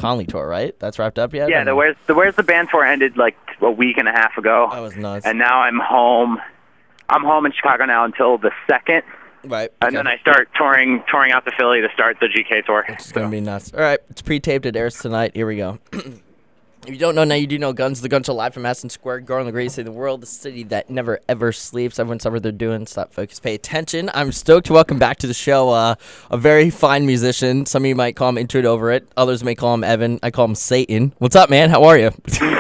Conley tour, right? That's wrapped up yet? Yeah, the Where's the Band tour ended like a week and a half ago. That was nuts. And now I'm home. I'm home in Chicago now until the 2nd. Right. And then I start touring out to Philly to start the GK tour. It's going to be nuts. All right, it's pre-taped. It airs tonight. Here we go. If you don't know now, you do know Guns. The Guns are live from Madison Square Garden, the greatest city in the world, the city that never, ever sleeps. Everyone's whatever they're doing. Stop, focus, pay attention. I'm stoked to welcome back to the show a very fine musician. Some of you might call him Into It Over It. Others may call him Evan. I call him Satan. What's up, man? How are you?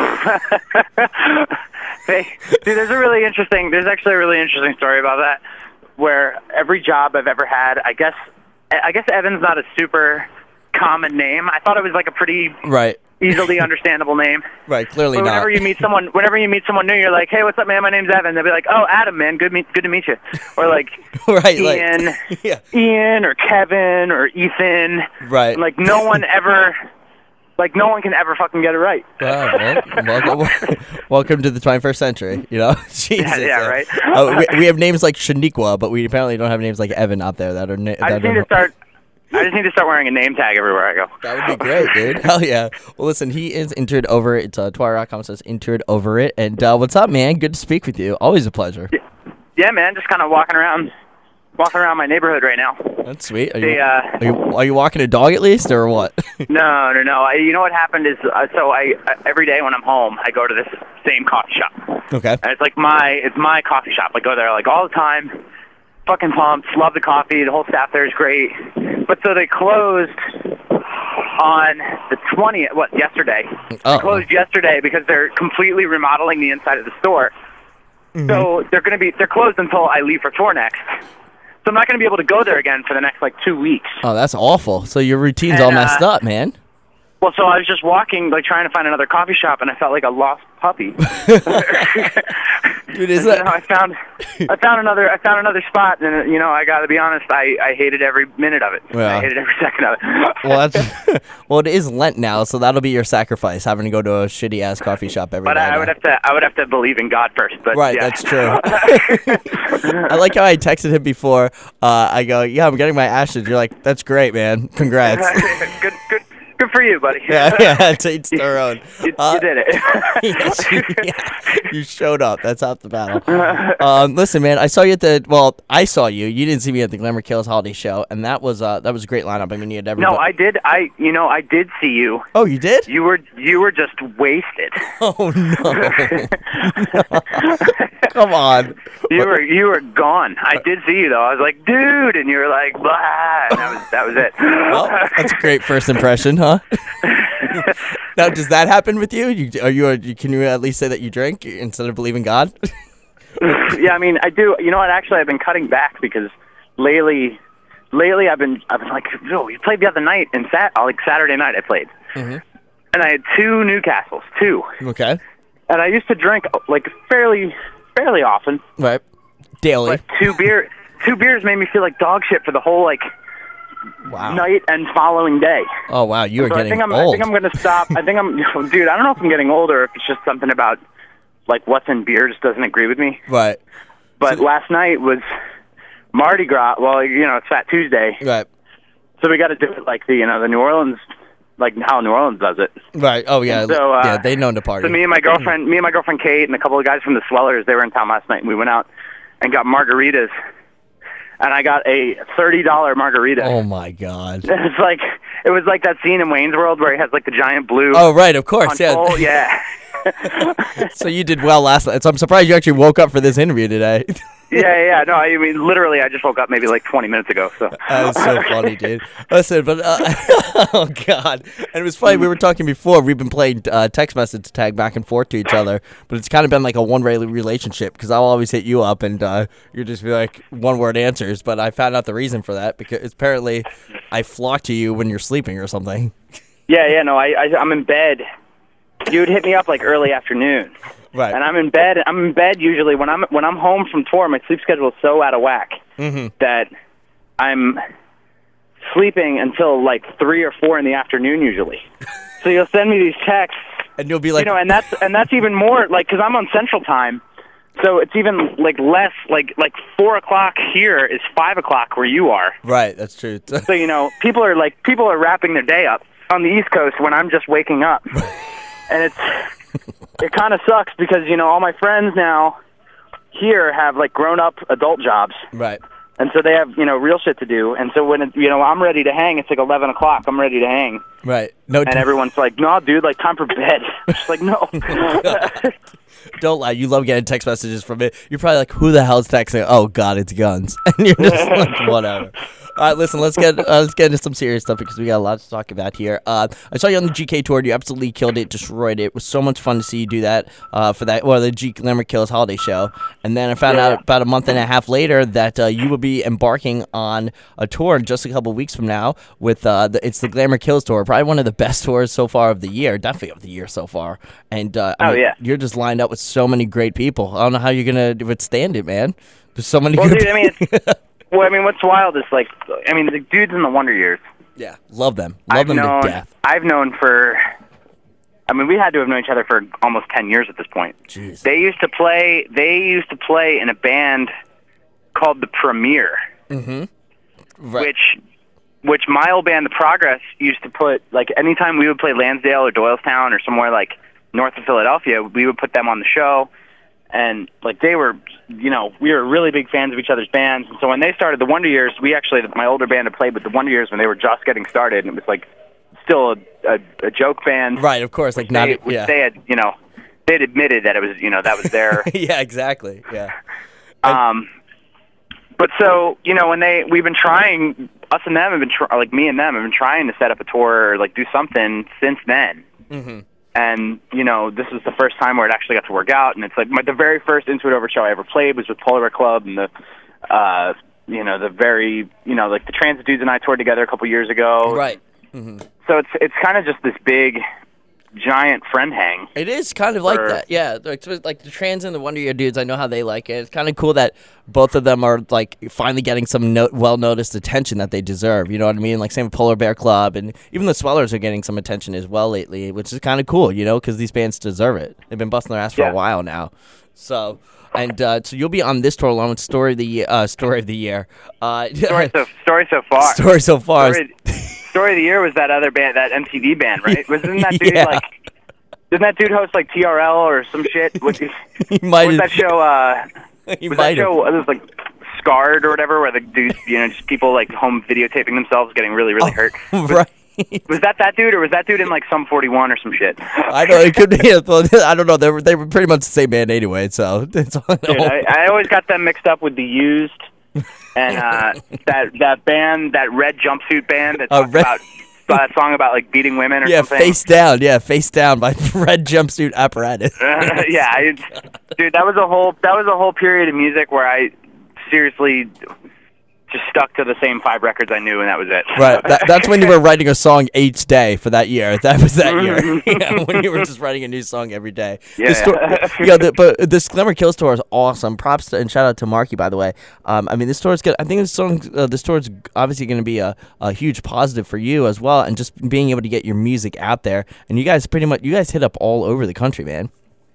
Hey, dude, there's actually a really interesting story about that, where every job I've ever had, I guess Evan's not a super common name. I thought it was like a pretty easily understandable name. Right, clearly but not. Whenever you meet someone new, you're like, "Hey, what's up, man? My name's Evan." They'll be like, "Oh, Adam, man, good to meet you." Or like Ian, Ian or Kevin or Ethan. Right. Like no one can ever fucking get it right. Well, welcome to the 21st century, you know? Jesus. Yeah, right. We have names like Shaniqua, but we apparently don't have names like Evan out there that are... I just need to start wearing a name tag everywhere I go. That would be great, dude. Hell yeah. Well, listen, he is Into It Over It. It's Twilight.com says Into It Over It. And what's up, man? Good to speak with you. Always a pleasure. Yeah, man. Just kind of walking around my neighborhood right now. That's sweet. Are you walking a dog at least, or what? No. You know what happened is, every day when I'm home, I go to this same coffee shop. Okay. And it's like my coffee shop. I go there like all the time. Fucking pumped. Love the coffee. The whole staff there is great. But so they closed on the 20th. Yesterday? They closed yesterday because they're completely remodeling the inside of the store. Mm-hmm. So they're closed until I leave for tour next. So I'm not going to be able to go there again for the next, 2 weeks. Oh, that's awful. So your routine's all messed up, man. Well, so I was just walking, trying to find another coffee shop, and I felt like a lost puppy. Dude, is that... I found another spot, and, I got to be honest, I hated every minute of it. Yeah. I hated every second of it. Well, it is Lent now, so that'll be your sacrifice, having to go to a shitty-ass coffee shop every day. But I would have to believe in God first. But right, yeah. That's true. I like how I texted him before. I go, yeah, I'm getting my ashes. You're like, that's great, man. Congrats. Good for you, buddy. Yeah, to each their own. You did it. You showed up. That's half the battle. Listen, man, I saw you I saw you. You didn't see me at the Glamour Kills holiday show, and that was a great lineup. I mean, you had everybody. No, I did. I did see you. Oh, you did? You were just wasted. Oh no. Come on. You were gone. I did see you though. I was like, dude, and you were like, blah. And that was it. Well, that's a great first impression, huh? Now, does that happen with you? Can you at least say that you drink instead of believing God? Yeah, I mean, I do. You know what? Actually, I've been cutting back because lately I've been like, yo, you played the other night and Saturday night I played, and I had 2 Newcastles, 2. Okay. And I used to drink fairly often. Right. Daily. But 2 beers made me feel like dog shit for the whole night and following day. Oh wow, you are getting old. I think I'm going to stop. Dude, I don't know if I'm getting older or if it's just something about what's in beers doesn't agree with me. Right. But last night was Mardi Gras. Well, it's Fat Tuesday. Right. So we got to do it like the New Orleans, like how New Orleans does it. Right. Oh yeah. And so yeah, they know to party. So me and my girlfriend Kate and a couple of guys from the Swellers, they were in town last night, and we went out and got margaritas. And I got a $30 margarita. Oh my God! It was like that scene in Wayne's World where he has the giant blue. Oh right, of course, yeah. Yeah. So you did well last night. So I'm surprised you actually woke up for this interview today. Yeah. No, I mean, literally, I just woke up maybe 20 minutes ago. So that was so funny, dude. Listen, but oh God, and it was funny. We were talking before. We've been playing text message tag back and forth to each other, but it's kind of been like a one-way relationship because I'll always hit you up and you just be like one-word answers. But I found out the reason for that because apparently I flock to you when you're sleeping or something. Yeah. No, I'm in bed. You would hit me up early afternoon. Right. And I'm in bed usually when I'm home from tour. My sleep schedule is so out of whack that I'm sleeping until 3 or 4 in the afternoon usually. So you'll send me these texts, and you'll be like, and that's even more because I'm on Central Time, so it's even less 4 o'clock here is 5 o'clock where you are. Right. That's true. So people are wrapping their day up. on the East Coast when I'm just waking up. And it kind of sucks because, all my friends now here have, like, grown-up adult jobs. Right. And so they have, real shit to do. And so when, I'm ready to hang, it's like 11 o'clock. I'm ready to hang. Right. No. And everyone's like, no, dude, like, time for bed. I'm just like, no. Don't lie. You love getting text messages from it. You're probably like, who the hell's texting? Oh, God, it's Guns. And you're just like, whatever. All right, listen, let's get into some serious stuff because we got a lot to talk about here. I saw you on the GK tour. You absolutely killed it, destroyed it. It was so much fun to see you do that for the G Glamour Kills holiday show. And then I found out about a month and a half later that you will be embarking on a tour just a couple weeks from now with it's the Glamour Kills tour, probably one of the best tours so far of the year, definitely of the year so far. And you're just lined up with so many great people. I don't know how you're gonna withstand it, man. There's so many good people. What's wild is, like, the dudes in the Wonder Years. Yeah, love them. Love them to death. I've known we had to have known each other for almost 10 years at this point. Jeez. They used to play in a band called The Premier. Mm-hmm. Right. Which my old band, The Progress, used to put, like, anytime we would play Lansdale or Doylestown or somewhere, like, north of Philadelphia, we would put them on the show. And, like, they were, we were really big fans of each other's bands. And so when they started the Wonder Years, my older band had played with the Wonder Years when they were just getting started. And it was, like, still a joke band. Right, of course. Like, they had, they'd admitted that it was, that was their. Yeah, exactly. Yeah. But so, we've been trying, us and them have been, me and them have been trying to set up a tour or, like, do something since then. Mm-hmm. And, this was the first time where it actually got to work out. And it's like the very first Into It Over show I ever played was with Polar Bear Club. And the Transit Dudes and I toured together a couple years ago. Right. Mm-hmm. So it's kind of just this big, giant friend hang. It is kind of like that, yeah. Like the Trans and the Wonder Year Dudes, I know how they like it. It's kind of cool that both of them are, like, finally getting some well-noticed attention that they deserve. You know what I mean? Like, same with Polar Bear Club, and even the Swellers are getting some attention as well lately, which is kind of cool, because these bands deserve it. They've been busting their ass for a while now. So, so you'll be on this tour along with Story of the Year. Story so far. Story so far. Story of the Year was that other band, that MTV band, right? Wasn't that dude didn't that dude host, like, TRL or some shit? He might have. That show? He was might that show? It was like Scarred or whatever, where the dudes, just people, like, home videotaping themselves getting really, really hurt. Right. Was that dude, or was that dude in, like, Sum 41 or some shit? I know it could be. I don't know. They were pretty much the same band anyway. So it's all. Dude, I always got them mixed up with The Used and that band, that red jumpsuit band that talks about that song about, like, beating women or something. Face Down. Yeah, Face Down by Red Jumpsuit Apparatus. Dude, that was a whole period of music where I seriously just stuck to the same 5 records I knew, and that was it. Right. That's when you were writing a song each day for that year. That was that year. When you were just writing a new song every day. But this Glamour Kills tour is awesome. Props to, and shout out to Marky, by the way. This tour is good. I think this tour is obviously going to be a huge positive for you as well, and just being able to get your music out there. And you guys hit up all over the country, man.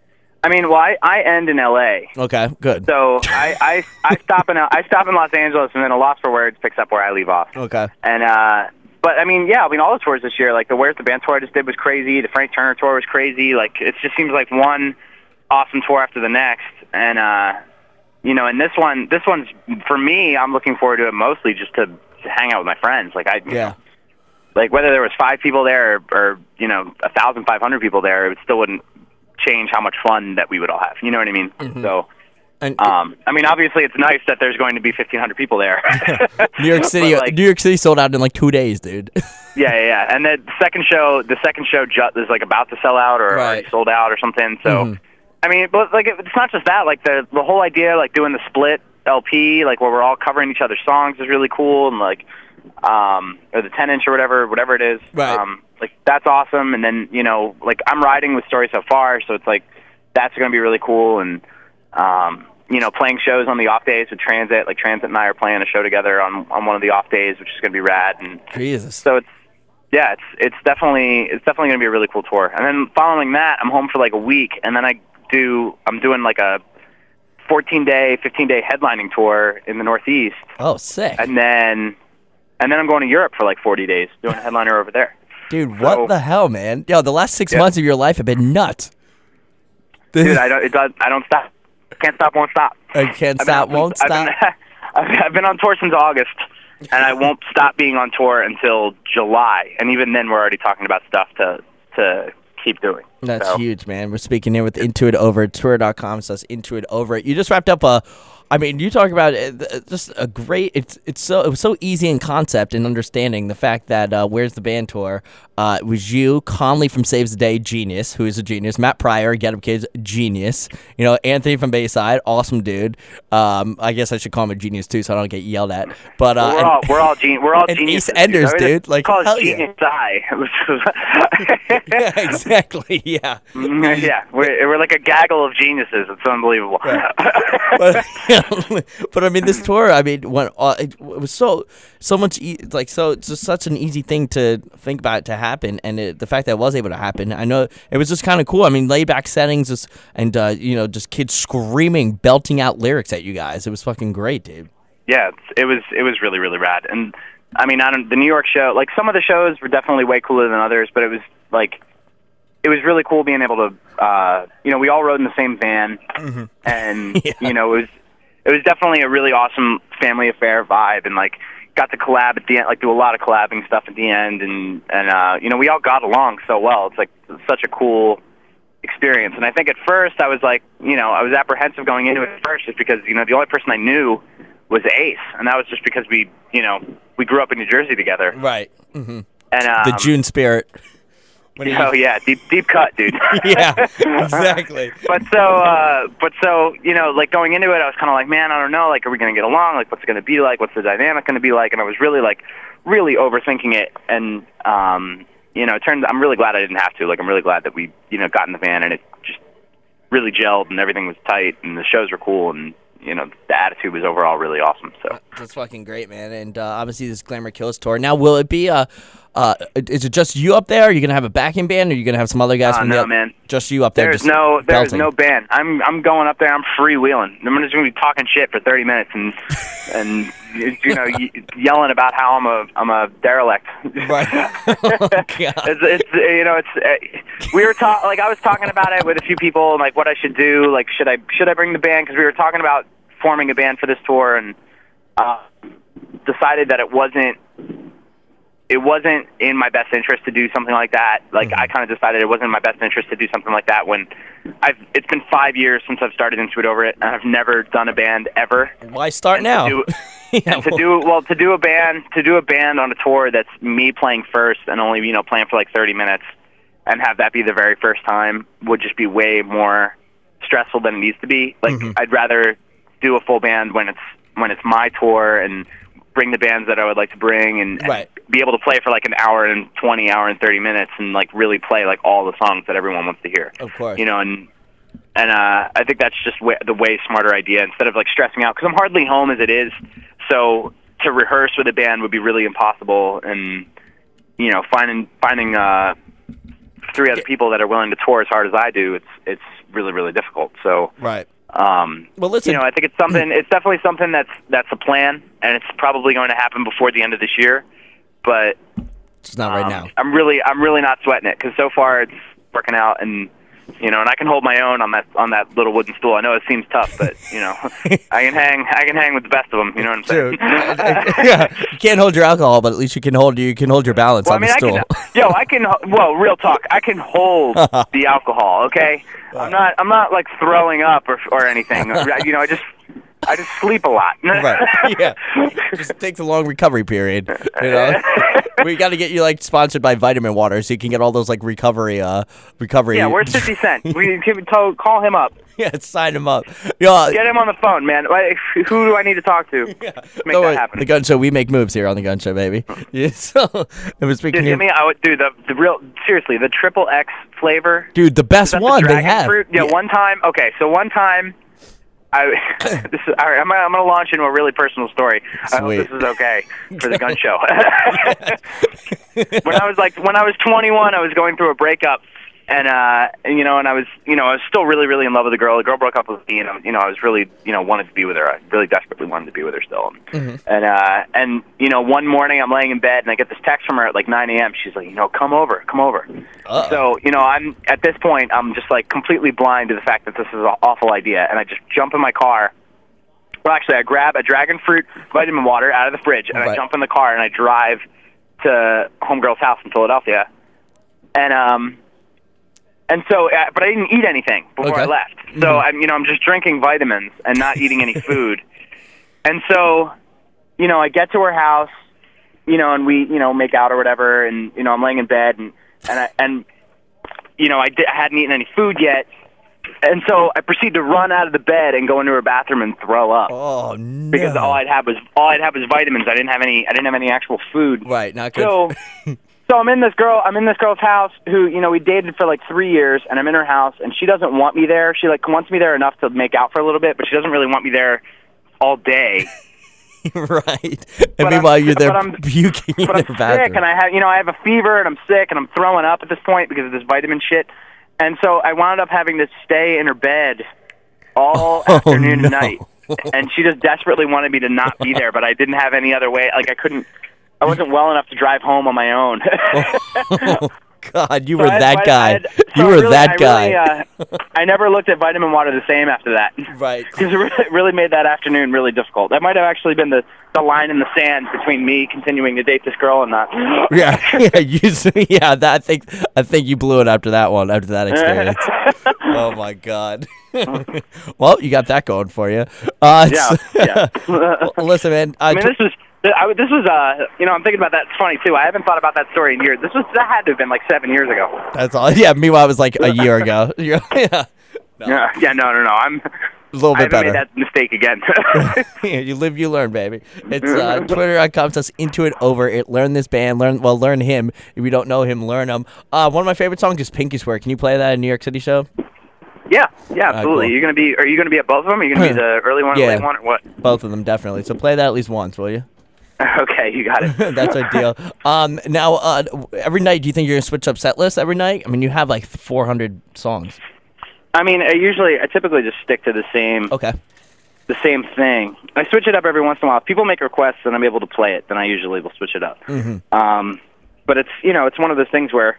I end in L.A. Okay, good. So I stop in Los Angeles, and then A Loss for Words picks up where I leave off. Okay. And all the tours this year, like the Where's the Band tour I just did was crazy. The Frank Turner tour was crazy. Like, it just seems like one awesome tour after the next. And and this one's for me. I'm looking forward to it mostly just to hang out with my friends. Like like whether there was 5 people there or 1,500 people there, it still wouldn't change how much fun that we would all have. You know what I mean? Mm-hmm. So, obviously it's nice that there's going to be 1,500 people there. New York City sold out in like 2 days, dude. Yeah. And the second show is like about to sell out or already sold out or something. So, but like it's not just that. Like the whole idea, like doing the split LP, like where we're all covering each other's songs, is really cool. And like, or the 10-inch or whatever it is. Right. Like, that's awesome. And then, like, I'm riding with Story So Far, so it's like, that's going to be really cool. And, playing shows on the off days with Transit. Like, Transit and I are playing a show together on one of the off days, which is going to be rad. And Jesus. So it's definitely going to be a really cool tour. And then following that, I'm home for like a week, and then I'm doing like a 14-day, 15-day headlining tour in the Northeast. Oh, sick. And then I'm going to Europe for like 40 days, doing a headliner over there. Dude, what the hell, man? Yo, the last 6 months of your life have been nuts. Dude, I don't stop. Can't stop, won't stop. I can't stop, won't stop. I've been on tour since August, and I won't stop being on tour until July. And even then, we're already talking about stuff to keep doing. That's huge, man. We're speaking here with Intuit Over at tour.com. So that's Intuit Over. You just wrapped up you talk about just a great. It was so easy in concept and understanding the fact that Where's the Band tour. It was you, Conley from Saves the Day, genius, who is a genius. Matt Pryor, Get Up Kids, genius. You know, Anthony from Bayside, awesome dude. I guess I should call him a genius too, so I don't get yelled at. But we're all geniuses. Ace Enders, dude. Like, call hell it Genius Eye. Yeah, exactly. Yeah. Yeah, we're like a gaggle of geniuses. It's unbelievable. Right. But I mean, this tour. I mean, it was so much. It's just such an easy thing to think about to happen, and the fact that it was able to happen. I know it was just kind of cool. I mean, laid back settings, just kids screaming, belting out lyrics at you guys. It was fucking great, dude. Yeah, it was really, really rad. And I mean, the New York show, like some of the shows were definitely way cooler than others, but it was really cool being able to, we all rode in the same van, and yeah. It was definitely a really awesome family affair vibe, and like got to collab at the end, like do a lot of collabing stuff at the end, and we all got along so well. It's like such a cool experience. And I think at first I was like, I was apprehensive going into it at first, just because the only person I knew was Ace, and that was just because we grew up in New Jersey together, right? Mm-hmm. And the June spirit. Yeah, deep cut, dude. Yeah, exactly. But so like going into it, I was kind of like, man, I don't know, like, are we gonna get along? Like, what's it gonna be like? What's the dynamic gonna be like? And I was really overthinking it, and it turns. I'm really glad I didn't have to. Like, I'm really glad that we got in the van and it just really gelled and everything was tight and the shows were cool and the attitude was overall really awesome. So that's fucking great, man. And obviously this Glamour Kills tour. Now, will it be is it just you up there? Are you gonna have a backing band, or are you gonna have some other guys? No, man. Just you up there. There's no band. I'm going up there. I'm freewheeling. I'm just gonna be talking shit for 30 minutes and yelling about how I'm a derelict. Right. Oh, we were I was talking about it with a few people, and like what I should do. Like, should I bring the band? Because we were talking about forming a band for this tour, and decided that it wasn't in my best interest to do something like that. Like, I kind of decided it wasn't in my best interest to do something like that when it's been 5 years since I've started Intuit Over It, and I've never done a band ever. Why start now? To do a band on a tour that's me playing first and only playing for like 30 minutes, and have that be the very first time would just be way more stressful than it needs to be. Like, I'd rather do a full band when it's my tour, and bring the bands that I would like to bring, and be able to play for like an hour and 30 minutes, and like really play like all the songs that everyone wants to hear. Of course. And I think that's just the way smarter idea, instead of like stressing out, because I'm hardly home as it is. So to rehearse with a band would be really impossible, and finding 3 other people that are willing to tour as hard as I do, it's really, really difficult. So right. Well, listen. I think it's something. It's definitely something that's a plan, and it's probably going to happen before the end of this year. But it's not right now. I'm really not sweating it, because so far it's working out, and and I can hold my own on that little wooden stool. I know it seems tough, but I can hang with the best of them. You know what I'm saying? Yeah, you can't hold your alcohol, but at least you can hold your balance on the stool. Real talk. I can hold the alcohol. Okay, I'm not like throwing up or anything. I just sleep a lot. Right. Yeah. Just takes a long recovery period. We got to get you like sponsored by Vitamin Water, so you can get all those like recovery. Yeah, where's 50 Cent? We can call him up. Yeah, sign him up. Yeah. Get him on the phone, man. Who do I need to talk to? Yeah. To make that happen. The Gun Show. We make moves here on the Gun Show, baby. Yeah. So I was speaking. Dude, the real seriously, the triple X flavor. Dude, the best one they have. Fruit? Yeah. One time. I'm gonna launch into a really personal story. Sweet. I hope this is okay for the Gun Show. When I was 21, I was going through a breakup, and I was still really, really in love with the girl. The girl broke up with me, and I was really, wanted to be with her. I really desperately wanted to be with her still. And one morning I'm laying in bed, and I get this text from her at like 9 a.m. She's like, come over. So, I'm at this point, I'm just like completely blind to the fact that this is an awful idea, and I just jump in my car. Well, actually, I grab a dragon fruit vitamin water out of the fridge, and I jump in the car, and I drive to homegirl's house in Philadelphia. And so, but I didn't eat anything before I left. So I'm just drinking vitamins and not eating any food. And so, I get to her house, and we, make out or whatever, and I'm laying in bed, and I hadn't eaten any food yet. And so I proceed to run out of the bed and go into her bathroom and throw up. Oh no! Because all I'd have was vitamins. I didn't have any actual food. Right, not good. So I'm in this girl's house who, we dated for like 3 years, and I'm in her house, and she doesn't want me there. She like wants me there enough to make out for a little bit, but she doesn't really want me there all day. Right. And meanwhile, you're there puking in her bathroom. Sick, and I have a fever, and I'm sick, and I'm throwing up at this point because of this vitamin shit. And so I wound up having to stay in her bed all afternoon and night. And she just desperately wanted me to not be there, but I didn't have any other way. Like I wasn't well enough to drive home on my own. Oh, God, you were that guy. You were that guy. I never looked at vitamin water the same after that. Right. Because it really made that afternoon really difficult. That might have actually been the line in the sand between me continuing to date this girl and not. I think you blew it after that one, after that experience. Oh, my God. Well, you got that going for you. Listen, man. This was I'm thinking about that. It's funny too. I haven't thought about that story in years. That had to have been like 7 years ago. That's all. Yeah. Meanwhile, it was like a year ago. No. I'm a little bit better. I haven't made that mistake again. You live, you learn, baby. It's Twitter.com / into it over it. Learn this band. Learn him. If you don't know him, learn him. One of my favorite songs is Pinky Swear. Can you play that at a New York City show? Yeah, absolutely. Cool. Are you gonna be at both of them? Are you gonna be the early one or late one, or what? Both of them, definitely. So play that at least once, will you? Okay, you got it. That's our deal. Now, every night, do you think you're going to switch up set lists every night? I mean, you have like 400 songs. I mean, I typically just stick to the same thing. I switch it up every once in a while. If people make requests and I'm able to play it, then I usually will switch it up. But it's, it's one of those things where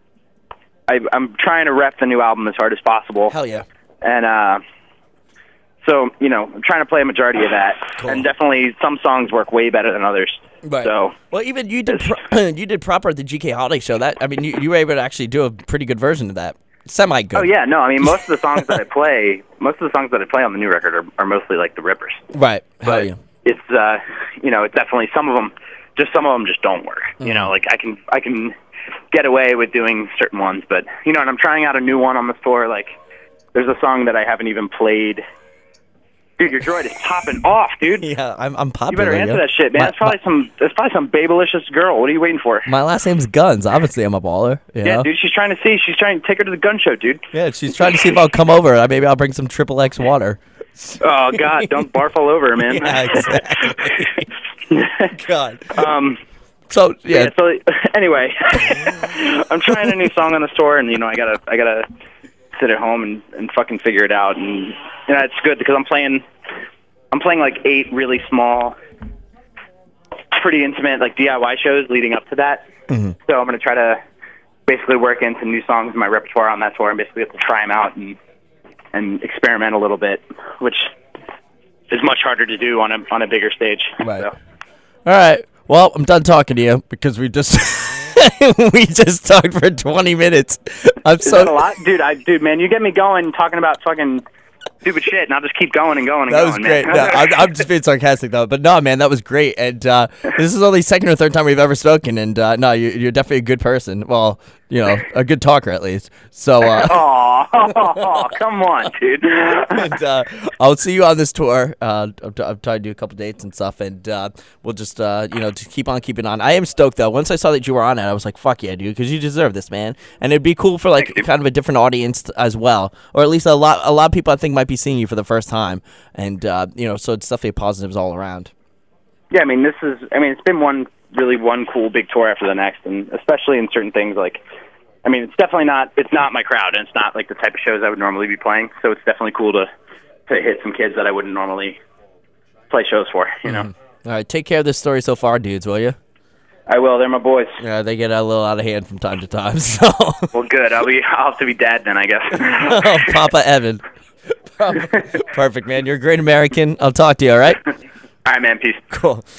I'm trying to rep the new album as hard as possible. Hell yeah. And, so, I'm trying to play a majority of that. Cool. And definitely some songs work way better than others. Right. So, well, even you did you did Proper at the GK Holiday Show. You were able to actually do a pretty good version of that. Semi-good. Oh, yeah. No, I mean, most of the songs that I play on the new record are mostly like the rippers. Right. Hell but yeah. It's, it's definitely some of them just don't work. Mm-hmm. Like I can get away with doing certain ones, but, and I'm trying out a new one on the tour. Like, there's a song that I haven't even played. Dude, your droid is popping off, dude. Yeah, I'm popular. You better answer that shit, man. It's probably some babylicious girl. What are you waiting for? My last name's Guns. Obviously, I'm a baller. Yeah, dude. She's trying to take her to the gun show, dude. Yeah, she's trying to see if I'll come over. Maybe I'll bring some XXX water. Oh God, don't barf all over her, man. Yeah, exactly. God. So anyway, I'm trying a new song on the tour, and I gotta sit at home and fucking figure it out, and it's good because I'm playing like 8 really small, pretty intimate like DIY shows leading up to that. Mm-hmm. So I'm gonna try to basically work in some new songs in my repertoire on that tour, and basically have to try them out and experiment a little bit, which is much harder to do on a bigger stage. Right. So. All right. Well, I'm done talking to you because we just talked for 20 minutes. Is that a lot? Dude, man, you get me going talking about fucking stupid shit, and I'll just keep going and going and going. That was great. No, I'm just being sarcastic, though. But no, man, that was great. And this is only second or third time we've ever spoken. And no, you're definitely a good person. Well, a good talker at least. So. Come on, dude. And I'll see you on this tour. I'm trying to do a couple dates and stuff, and we'll just just keep on keeping on. I am stoked though. Once I saw that you were on it, I was like, "Fuck yeah, dude!" Because you deserve this, man. And it'd be cool for like kind of a different audience as well, or at least a lot of people I think might be seeing you for the first time, and so it's definitely positives all around. Yeah, it's been one cool big tour after the next, and especially in certain things like I mean, it's not my crowd, and it's not like the type of shows I would normally be playing. So it's definitely cool to hit some kids that I wouldn't normally play shows for, you know. All right, take care of this story so far, dudes, will you? I will. They're my boys. Yeah, they get a little out of hand from time to time. So. Well, good. I'll have to be dad then, I guess. Oh, Papa Evan. Perfect, man. You're a great American. I'll talk to you. All right. All right, man. Peace. Cool.